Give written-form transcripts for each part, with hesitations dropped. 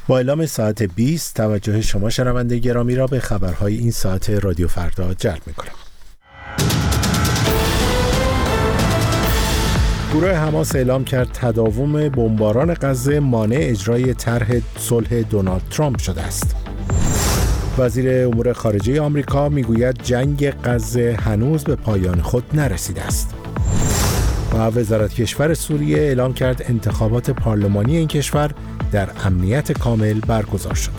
با اعلام ساعت 20 توجه شما شنونده گرامی را به خبرهای این ساعت رادیو فردا جلب می‌کنم. گروه حماس اعلام کرد تداوم بمباران غزه مانع اجرای طرح صلح دونالد ترامپ شده است. وزیر امور خارجه آمریکا میگوید جنگ غزه هنوز به پایان خود نرسیده است. و وزارت کشور سوریه اعلام کرد انتخابات پارلمانی این کشور در امنیت کامل برگزار شد.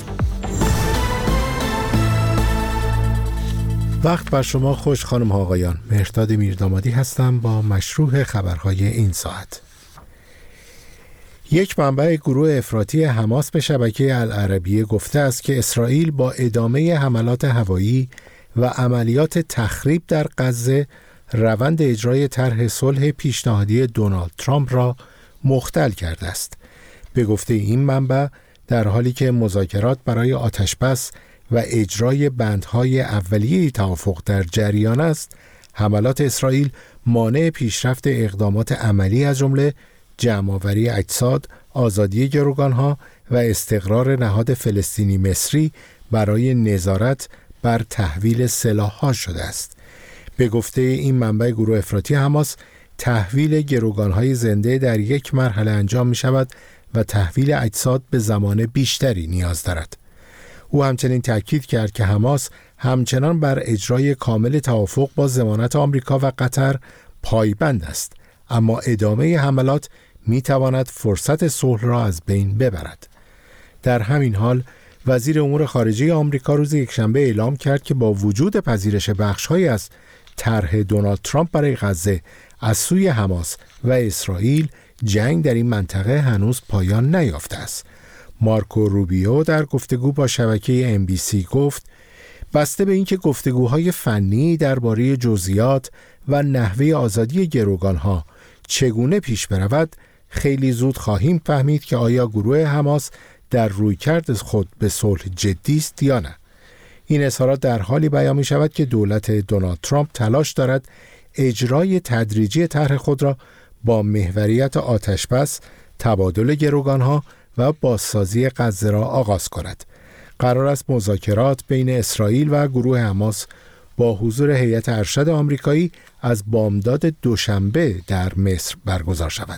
وقت بر شما خوش خانم ها آقایان. مهرداد میردامادی هستم با مشروح خبرهای این ساعت. یک منبع گروه افراطی حماس به شبکه العربیه گفته است که اسرائیل با ادامه حملات هوایی و عملیات تخریب در غزه روند اجرای طرح صلح پیشنهادی دونالد ترامپ را مختل کرده است. به گفته این منبع در حالی که مذاکرات برای آتشبس و اجرای بندهای اولیه توافق در جریان است، حملات اسرائیل مانع پیشرفت اقدامات عملی از جمله جمع‌آوری اجساد، آزادی گروگانها و استقرار نهاد فلسطینی مصری برای نظارت بر تحویل سلاح‌ها شده است. به گفته این منبع گروه افراطی حماس، تحویل گروگانهای زنده در یک مرحله انجام می شود و تحویل اجساد به زمان بیشتری نیاز دارد. او همچنین تاکید کرد که حماس همچنان بر اجرای کامل توافق با ضمانت آمریکا و قطر پایبند است، اما ادامه حملات می تواند فرصت صلح را از بین ببرد. در همین حال وزیر امور خارجه آمریکا روز یکشنبه اعلام کرد که با وجود پذیرش بخش‌هایی از طرح دونالد ترامپ برای غزه از سوی حماس و اسرائیل، جنگ در این منطقه هنوز پایان نیافته است. مارکو روبیو در گفتگو با شبکه NBC گفت بسته به اینکه گفتگوهای فنی درباره جزئیات و نحوه آزادی گروگانها چگونه پیش برود، خیلی زود خواهیم فهمید که آیا گروه حماس در رویکرد خود به صلح جدی است یا نه. این اظهارات در حالی بیان می شود که دولت دونالد ترامپ تلاش دارد اجرای تدریجی طرح خود را با محوریت آتشبس، تبادل گروگانها و بازسازی غزه را آغاز کند. قرار است مذاکرات بین اسرائیل و گروه حماس با حضور هیئت ارشد آمریکایی از بامداد دوشنبه در مصر برگزار شود.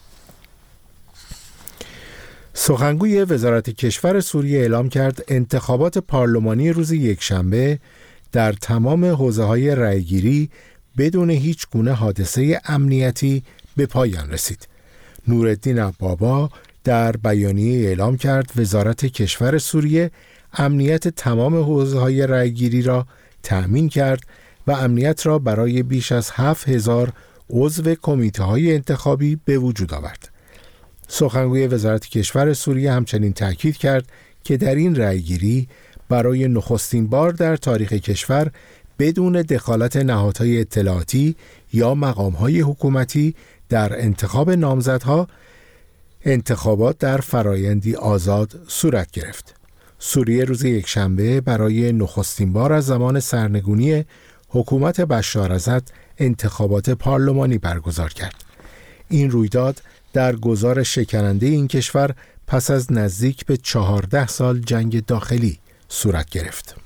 سخنگوی وزارت کشور سوریه اعلام کرد انتخابات پارلمانی روز یکشنبه در تمام حوزه‌های رأیگیری بدون هیچ گونه حادثه امنیتی به پایان رسید. نورالدین البابا در بیانیه اعلام کرد وزارت کشور سوریه امنیت تمام حوزه‌های رأیگیری را تأمین کرد و امنیت را برای بیش از 7000 عضو کمیته‌های انتخابی به وجود آورد. سخنگوی وزارت کشور سوریه همچنین تاکید کرد که در این رأیگیری برای نخستین بار در تاریخ کشور بدون دخالت نهادهای اطلاعاتی یا مقام‌های حکومتی در انتخاب نامزدها، انتخابات در فرایندی آزاد صورت گرفت. سوریه روز یکشنبه برای نخستین بار از زمان سرنگونی حکومت بشار اسد انتخابات پارلمانی برگزار کرد. این رویداد در گذار شکننده این کشور پس از نزدیک به 14 سال جنگ داخلی صورت گرفت.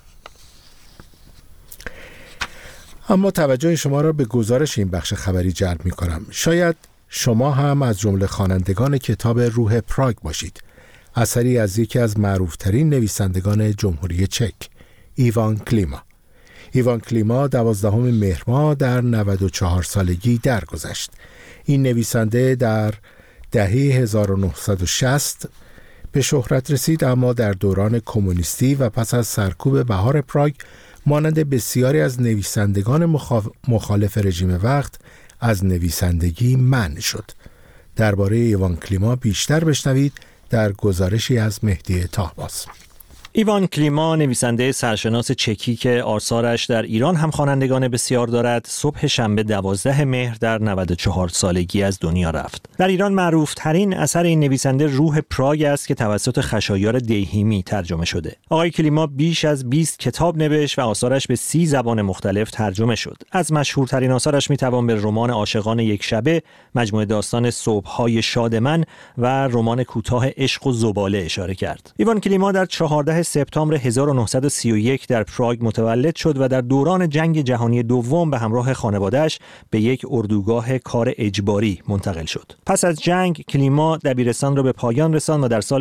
اما توجه شما را به گزارش این بخش خبری جلب می کنم. شاید شما هم از جمله خوانندگان کتاب روح پراگ باشید، اثری از یکی از معروفترین نویسندگان جمهوری چک، ایوان کلیما. ایوان کلیما 12 مهر ماه در 94 سالگی درگذشت. این نویسنده در دهه 1960 به شهرت رسید، اما در دوران کمونیستی و پس از سرکوب بهار پراگ مانند بسیاری از نویسندگان مخالف رژیم وقت از نویسندگی منع شد. درباره ایوان کلیما بیشتر بشنوید در گزارشی از مهدی طاهباز. ایوان کلیما، نویسنده سرشناس چکی که آثارش در ایران هم خوانندگان بسیار دارد، صبح شنبه 12 مهر در 94 سالگی از دنیا رفت. در ایران معروف ترین اثر این نویسنده روح پراگ است که توسط خشایار دیهیمی ترجمه شده. آقای کلیما بیش از 20 کتاب نوشت و آثارش به 30 زبان مختلف ترجمه شد. از مشهورترین آثارش میتوان به رمان عاشقان یک شبه، مجموعه داستان صبح‌های شاد من و رمان کوتاه عشق و زباله اشاره کرد. ایوان کلیما در 14 سپتامبر 1931 در پراگ متولد شد و در دوران جنگ جهانی دوم به همراه خانواده‌اش به یک اردوگاه کار اجباری منتقل شد. پس از جنگ کلیما دبیرستان را به پایان رساند و در سال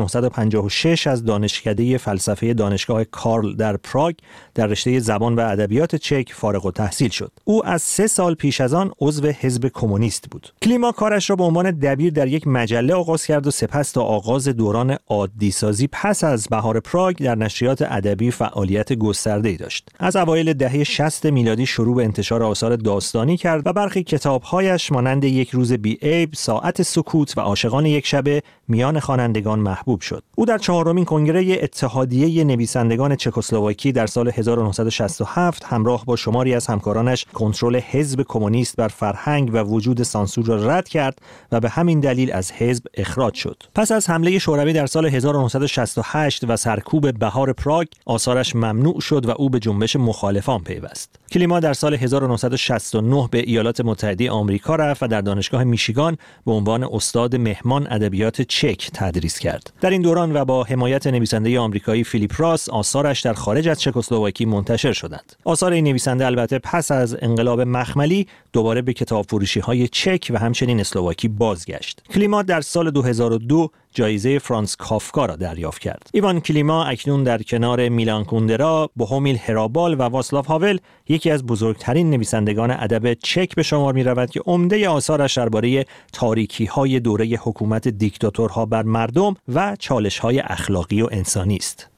1956 از دانشکده فلسفه دانشگاه کارل در پراگ در رشته زبان و ادبیات چک فارغ التحصیل شد. او از 3 سال پیش از آن عضو حزب کمونیست بود. کلیما کارش را به عنوان دبیر در یک مجله آغاز کرد و سپس تا آغاز دوران عادی‌سازی پس از بهار پراگ در نشریات ادبی فعالیت گسترده‌ای داشت. از اوایل دهه 60 میلادی شروع به انتشار آثار داستانی کرد و برخی کتاب‌هایش مانند یک روز بی‌عیب، ساعت سکوت و عاشقان یک شبه میان خوانندگان محبوب شد. او در 4مین کنگره اتحادیه نویسندگان چکسلواکی در سال 1967 همراه با شماری از همکارانش کنترل حزب کمونیست بر فرهنگ و وجود سانسور را رد کرد و به همین دلیل از حزب اخراج شد. پس از حمله شوروی در سال 1968 و سرکوب بهار پراگ، آثارش ممنوع شد و او به جنبش مخالفان پیوست. کلیما در سال 1969 به ایالات متحده آمریکا رفت و در دانشگاه میشیگان به عنوان استاد مهمان ادبیات چک تدریس کرد. در این دوران و با حمایت نویسنده آمریکایی فیلیپ راس، آثارش در خارج از چکسلواکی منتشر شدند. آثار این نویسنده البته پس از انقلاب مخملی دوباره به کتابفروشی‌های چک و همچنین اسلواکی بازگشت. کلیما در سال 2002 جایزه فرانس کافکا را دریافت کرد. ایوان کلیما اکنون در کنار میلان کوندرا، بوهومیل هرابال و واسلاو هاول یکی از بزرگترین نویسندگان ادب چک به شمار می‌رود که عمده آثارش درباره تاریکی‌های دوره حکومت دیکتاتورها بر مردم و چالش‌های اخلاقی و انسانی است.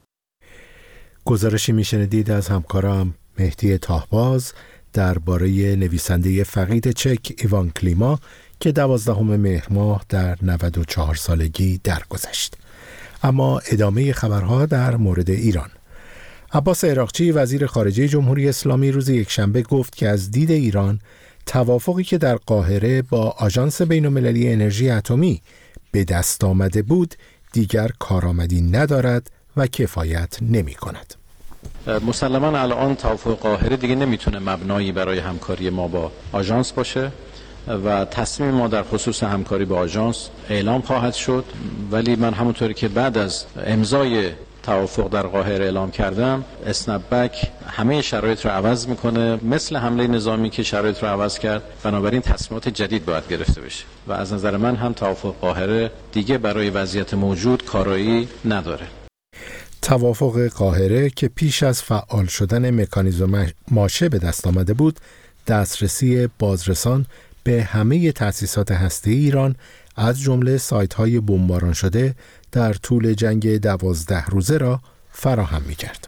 گزارشی میشنیدید از همکارم مهدی تاهباز درباره نویسنده فقید چک ایوان کلیما که 12 مهر ماه در 94 سالگی درگذشت. اما ادامه خبرها در مورد ایران. عباس عراقچی وزیر خارجه جمهوری اسلامی روز یکشنبه گفت که از دید ایران توافقی که در قاهره با آژانس بین‌المللی انرژی اتمی به دست آمده بود دیگر کارآمدی ندارد و کفایت نمی‌کند. مسلماً الان توافق قاهره دیگه نمیتونه مبنایی برای همکاری ما با آژانس باشه و تصمیم ما در خصوص همکاری با آژانس اعلام خواهد شد، ولی من همونطوری که بعد از امضای توافق در قاهره اعلام کردم، اسنپ‌بک همه شرایط رو عوض میکنه، مثل حمله نظامی که شرایط رو عوض کرد. بنابراین تصمیمات جدید باید گرفته بشه و از نظر من هم توافق قاهره دیگه برای وضعیت موجود کارایی نداره. توافق قاهره که پیش از فعال شدن مکانیزم ماشه به دست آمده بود، دسترسی بازرسان به همه تأسیسات هسته‌ای ایران از جمله سایت‌های بمباران شده در طول جنگ 12 روزه را فراهم می‌کرد.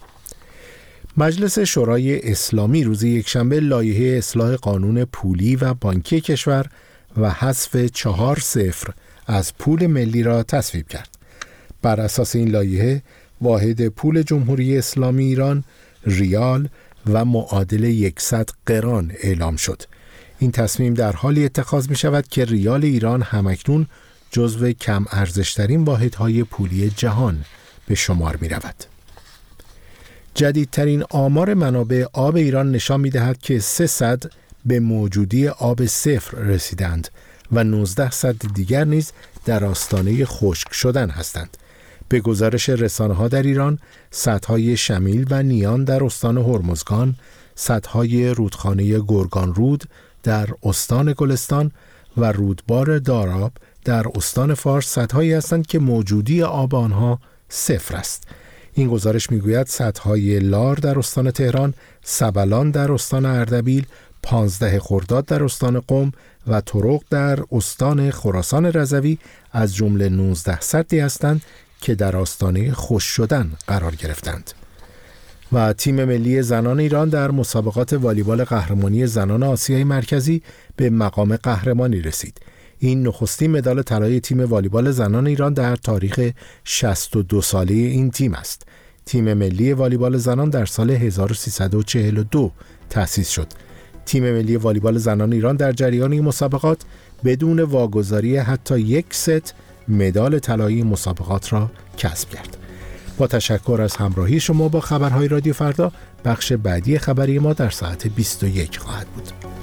مجلس شورای اسلامی روز یکشنبه لایحه اصلاح قانون پولی و بانکی کشور و حذف 4-0 از پول ملی را تصویب کرد. بر اساس این لایحه واحد پول جمهوری اسلامی ایران ریال و معادل 100 قران اعلام شد. این تصمیم در حالی اتخاذ می شود که ریال ایران همکنون جزو کم ارزشترین واحدهای پولی جهان به شمار می رود. جدیدترین آمار منابع آب ایران نشان می دهد که 300 به موجودی آب صفر رسیدند و 19 سد دیگر نیز در آستانه خشک شدن هستند. به گزارش رسانه‌ها در ایران، سدهای شمیل و نیان در استان هرمزگان، سدهای رودخانه گرگان رود در استان گلستان و رودبار داراب در استان فارس سدهایی هستند که موجودی آب آنها صفر است. این گزارش میگوید سدهای لار در استان تهران، سبلان در استان اردبیل، 15 خرداد در استان قم و طرق در استان خراسان رضوی از جمله 19 سدی هستند که در آستانه خشک شدن قرار گرفتند. و تیم ملی زنان ایران در مسابقات والیبال قهرمانی زنان آسیای مرکزی به مقام قهرمانی رسید. این نخستین مدال طلای تیم والیبال زنان ایران در تاریخ 62 ساله این تیم است. تیم ملی والیبال زنان در سال 1342 تأسیس شد. تیم ملی والیبال زنان ایران در جریان این مسابقات بدون واگذاری حتی یک ست مدال طلایی مسابقات را کسب کرد. با تشکر از همراهی شما با خبرهای رادیو فردا، بخش بعدی خبری ما در ساعت 21 خواهد بود.